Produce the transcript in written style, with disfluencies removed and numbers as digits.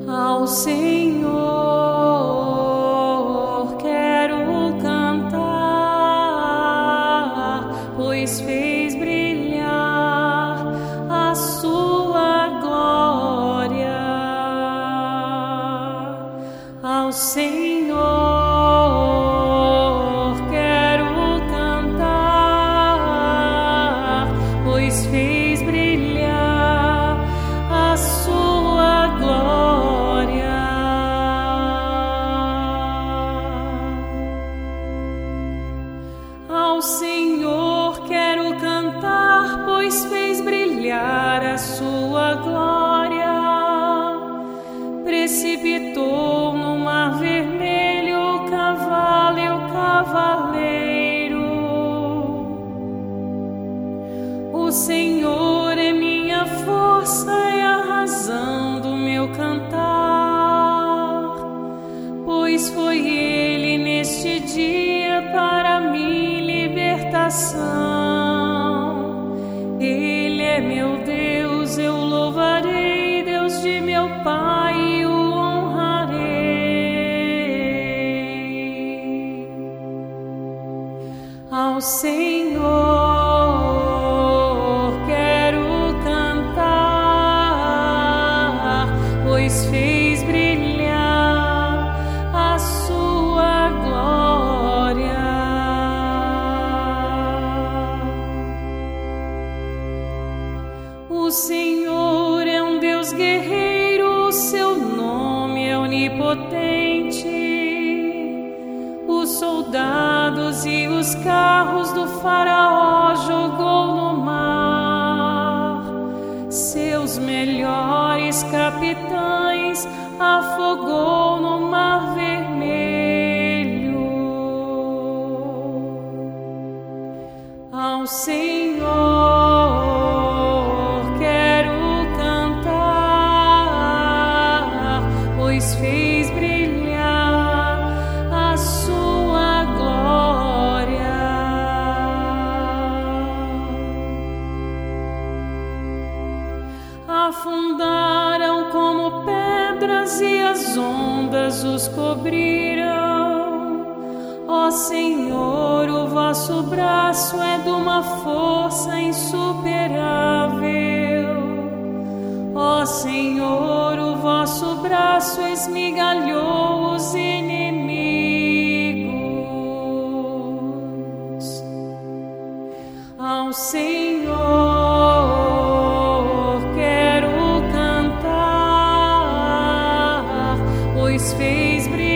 Ao Senhor quero cantar, pois fez brilhar a sua glória. Ao Senhor quero cantar, pois fez brilhar a sua glória. Ao Senhor quero cantar, pois fez brilhar a sua glória. Precipitou no mar vermelho o cavalo e o cavaleiro. O Senhor é minha força e a razão do meu cantar, pois foi Ele neste dia para mim libertação. Ele é meu Deus, eu louvarei, Deus de meu Pai, o honrarei. Ao Senhor quero cantar, pois fez brilhar a sua glória. O Senhor é um Deus guerreiro, o seu nome é onipotente. Os soldados e os carros do faraó jogou no mar. Seus melhores capitães afogou no mar vermelho. Ao Senhor quero cantar, pois fez brilhar a sua glória. Afundaram como pedras e as ondas os cobriram. Ó Senhor, o vosso braço é de uma força insuperável. Ó Senhor, o vosso braço esmigalhou os inimigos. Ao Senhor quero cantar, pois fez brilhar